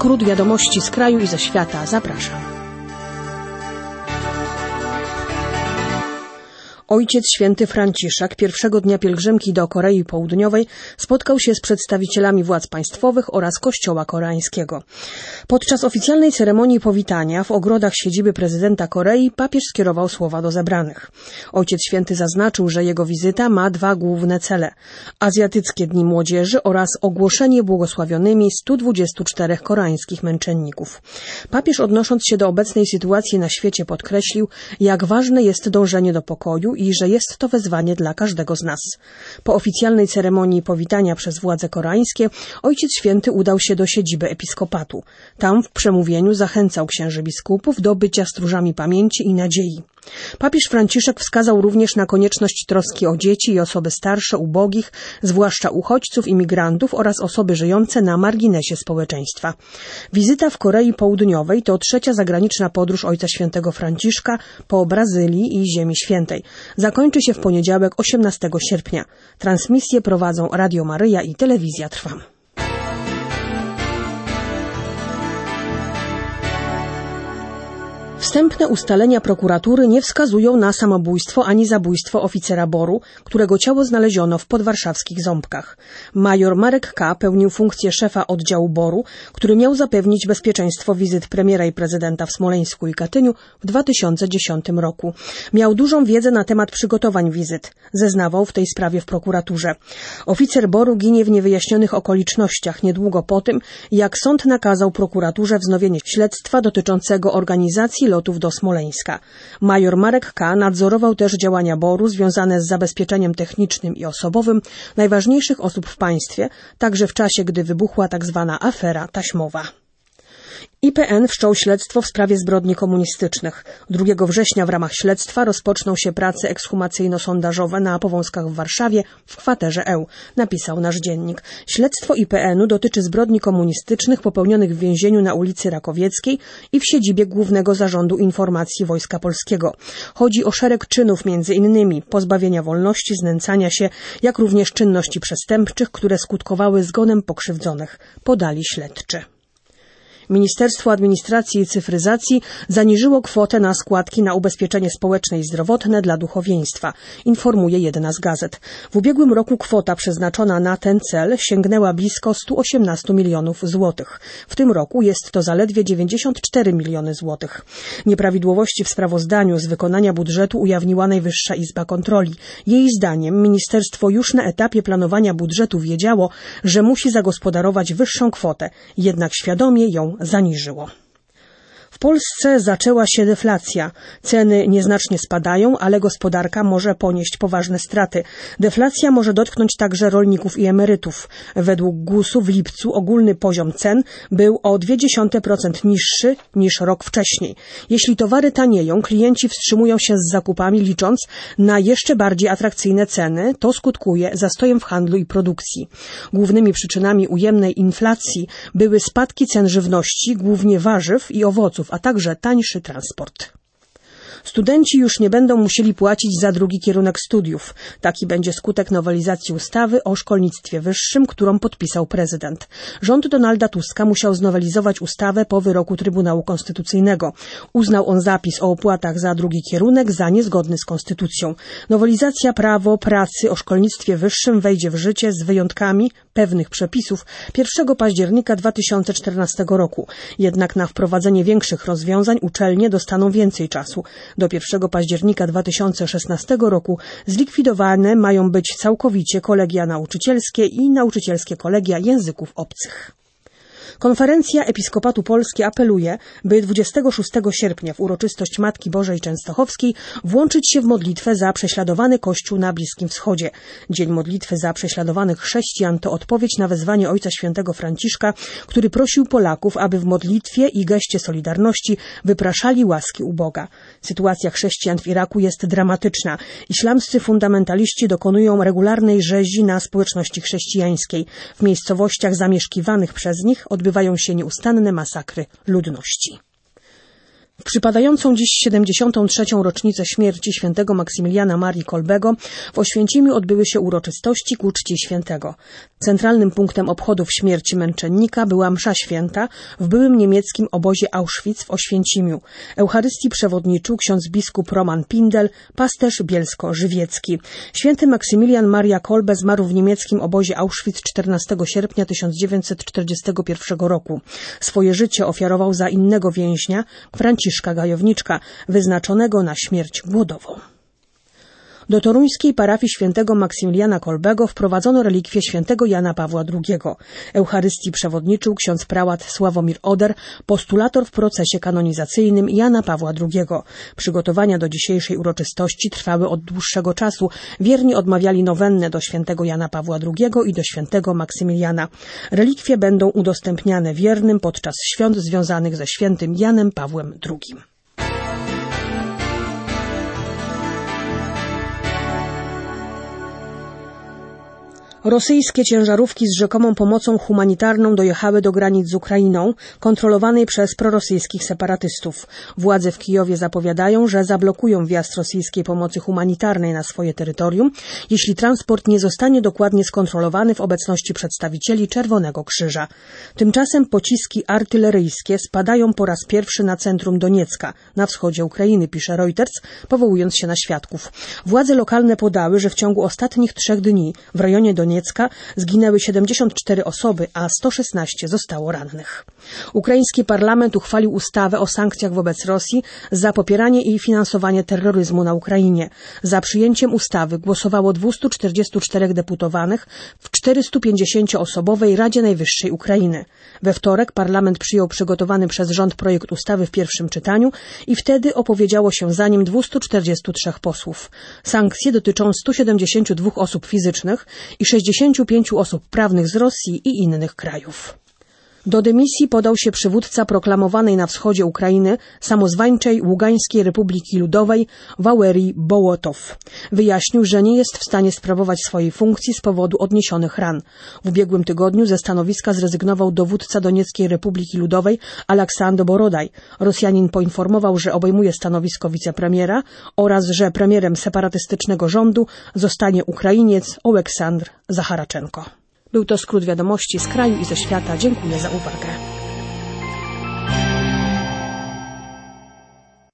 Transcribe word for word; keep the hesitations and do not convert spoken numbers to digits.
skrót wiadomości z kraju i ze świata. Zapraszam. Ojciec Święty Franciszek pierwszego dnia pielgrzymki do Korei Południowej spotkał się z przedstawicielami władz państwowych oraz Kościoła koreańskiego. Podczas oficjalnej ceremonii powitania w ogrodach siedziby prezydenta Korei papież skierował słowa do zebranych. Ojciec Święty zaznaczył, że jego wizyta ma dwa główne cele: Azjatyckie Dni Młodzieży oraz ogłoszenie błogosławionymi stu dwudziestu czterech koreańskich męczenników. Papież, odnosząc się do obecnej sytuacji na świecie, podkreślił, jak ważne jest dążenie do pokoju i że jest to wezwanie dla każdego z nas. Po oficjalnej ceremonii powitania przez władze koreańskie Ojciec Święty udał się do siedziby episkopatu. Tam w przemówieniu zachęcał księży biskupów do bycia stróżami pamięci i nadziei. Papież Franciszek wskazał również na konieczność troski o dzieci i osoby starsze, ubogich, zwłaszcza uchodźców, imigrantów oraz osoby żyjące na marginesie społeczeństwa. Wizyta w Korei Południowej to trzecia zagraniczna podróż Ojca Świętego Franciszka po Brazylii i Ziemi Świętej. Zakończy się w poniedziałek osiemnastego sierpnia. Transmisję prowadzą Radio Maryja i Telewizja Trwam. Wstępne ustalenia prokuratury nie wskazują na samobójstwo ani zabójstwo oficera BOR-u, którego ciało znaleziono w podwarszawskich Ząbkach. Major Marek K. pełnił funkcję szefa oddziału BOR-u, który miał zapewnić bezpieczeństwo wizyt premiera i prezydenta w Smoleńsku i Katyniu w dwa tysiące dziesiątym roku. Miał dużą wiedzę na temat przygotowań wizyt. Zeznawał w tej sprawie w prokuraturze. Oficer BOR-u ginie w niewyjaśnionych okolicznościach niedługo po tym, jak sąd nakazał prokuraturze wznowienie śledztwa dotyczącego organizacji lotów do Smoleńska. Major Marek K. nadzorował też działania BOR-u związane z zabezpieczeniem technicznym i osobowym najważniejszych osób w państwie, także w czasie, gdy wybuchła tzw. afera taśmowa. I P N wszczął śledztwo w sprawie zbrodni komunistycznych. drugiego września w ramach śledztwa rozpoczną się prace ekshumacyjno-sondażowe na Powązkach w Warszawie w kwaterze E U, napisał nasz dziennik. Śledztwo I P N-u dotyczy zbrodni komunistycznych popełnionych w więzieniu na ulicy Rakowieckiej i w siedzibie Głównego Zarządu Informacji Wojska Polskiego. Chodzi o szereg czynów, między innymi pozbawienia wolności, znęcania się, jak również czynności przestępczych, które skutkowały zgonem pokrzywdzonych, podali śledczy. Ministerstwo Administracji i Cyfryzacji zaniżyło kwotę na składki na ubezpieczenie społeczne i zdrowotne dla duchowieństwa, informuje jedna z gazet. W ubiegłym roku kwota przeznaczona na ten cel sięgnęła blisko stu osiemnastu milionów złotych. W tym roku jest to zaledwie dziewięćdziesiąt cztery miliony złotych. Nieprawidłowości w sprawozdaniu z wykonania budżetu ujawniła Najwyższa Izba Kontroli. Jej zdaniem ministerstwo już na etapie planowania budżetu wiedziało, że musi zagospodarować wyższą kwotę, jednak świadomie ją zaniżyło. W Polsce zaczęła się deflacja. Ceny nieznacznie spadają, ale gospodarka może ponieść poważne straty. Deflacja może dotknąć także rolników i emerytów. Według gusu w lipcu ogólny poziom cen był o zero przecinek dwa procent niższy niż rok wcześniej. Jeśli towary tanieją, klienci wstrzymują się z zakupami, licząc na jeszcze bardziej atrakcyjne ceny. To skutkuje zastojem w handlu i produkcji. Głównymi przyczynami ujemnej inflacji były spadki cen żywności, głównie warzyw i owoców, a także tańszy transport. Studenci już nie będą musieli płacić za drugi kierunek studiów. Taki będzie skutek nowelizacji ustawy o szkolnictwie wyższym, którą podpisał prezydent. Rząd Donalda Tuska musiał znowelizować ustawę po wyroku Trybunału Konstytucyjnego. Uznał on zapis o opłatach za drugi kierunek za niezgodny z konstytucją. Nowelizacja prawo pracy o szkolnictwie wyższym wejdzie w życie z wyjątkami pewnych przepisów pierwszego października dwa tysiące czternastego roku. Jednak na wprowadzenie większych rozwiązań uczelnie dostaną więcej czasu. Do pierwszego października dwa tysiące szesnastego roku zlikwidowane mają być całkowicie kolegia nauczycielskie i nauczycielskie kolegia języków obcych. Konferencja Episkopatu Polski apeluje, by dwudziestego szóstego sierpnia w uroczystość Matki Bożej Częstochowskiej włączyć się w modlitwę za prześladowany Kościół na Bliskim Wschodzie. Dzień modlitwy za prześladowanych chrześcijan to odpowiedź na wezwanie Ojca Świętego Franciszka, który prosił Polaków, aby w modlitwie i geście solidarności wypraszali łaski u Boga. Sytuacja chrześcijan w Iraku jest dramatyczna. Islamscy fundamentaliści dokonują regularnej rzezi na społeczności chrześcijańskiej. W miejscowościach zamieszkiwanych przez nich odbywają się nieustanne masakry ludności. W przypadającą dziś siedemdziesiątą trzecią rocznicę śmierci świętego Maksymiliana Marii Kolbego w Oświęcimiu odbyły się uroczystości ku czci świętego. Centralnym punktem obchodów śmierci męczennika była msza święta w byłym niemieckim obozie Auschwitz w Oświęcimiu. Eucharystii przewodniczył ksiądz biskup Roman Pindel, pasterz bielsko-żywiecki. Święty Maksymilian Maria Kolbe zmarł w niemieckim obozie Auschwitz czternastego sierpnia tysiąc dziewięćset czterdziestego pierwszego roku. Swoje życie ofiarował za innego więźnia, Franciszka Gajowniczka, wyznaczonego na śmierć głodową. Do toruńskiej parafii świętego Maksymiliana Kolbego wprowadzono relikwie świętego Jana Pawła drugiego. Eucharystii przewodniczył ksiądz prałat Sławomir Oder, postulator w procesie kanonizacyjnym Jana Pawła drugiego. Przygotowania do dzisiejszej uroczystości trwały od dłuższego czasu. Wierni odmawiali nowennę do świętego Jana Pawła drugiego i do świętego Maksymiliana. Relikwie będą udostępniane wiernym podczas świąt związanych ze świętym Janem Pawłem drugim. Rosyjskie ciężarówki z rzekomą pomocą humanitarną dojechały do granic z Ukrainą, kontrolowanej przez prorosyjskich separatystów. Władze w Kijowie zapowiadają, że zablokują wjazd rosyjskiej pomocy humanitarnej na swoje terytorium, jeśli transport nie zostanie dokładnie skontrolowany w obecności przedstawicieli Czerwonego Krzyża. Tymczasem pociski artyleryjskie spadają po raz pierwszy na centrum Doniecka, na wschodzie Ukrainy, pisze Reuters, powołując się na świadków. Władze lokalne podały, że w ciągu ostatnich trzech dni w rejonie Doniecka zginęły siedemdziesiąt cztery osoby, a sto szesnaście zostało rannych. Ukraiński parlament uchwalił ustawę o sankcjach wobec Rosji za popieranie i finansowanie terroryzmu na Ukrainie. Za przyjęciem ustawy głosowało dwustu czterdziestu czterech deputowanych w czterystupięćdziesięcioosobowej Radzie Najwyższej Ukrainy. We wtorek parlament przyjął przygotowany przez rząd projekt ustawy w pierwszym czytaniu i wtedy opowiedziało się za nim dwieście czterdzieści trzy posłów. Sankcje dotyczą stu siedemdziesięciu dwóch osób fizycznych i sześćdziesięciu pięciu osób prawnych z Rosji i innych krajów. Do dymisji podał się przywódca proklamowanej na wschodzie Ukrainy samozwańczej Ługańskiej Republiki Ludowej Walerij Bołotow. Wyjaśnił, że nie jest w stanie sprawować swojej funkcji z powodu odniesionych ran. W ubiegłym tygodniu ze stanowiska zrezygnował dowódca Donieckiej Republiki Ludowej Aleksandr Borodaj. Rosjanin poinformował, że obejmuje stanowisko wicepremiera oraz że premierem separatystycznego rządu zostanie Ukrainiec Oleksandr Zacharaczenko. Był to skrót wiadomości z kraju i ze świata. Dziękuję za uwagę.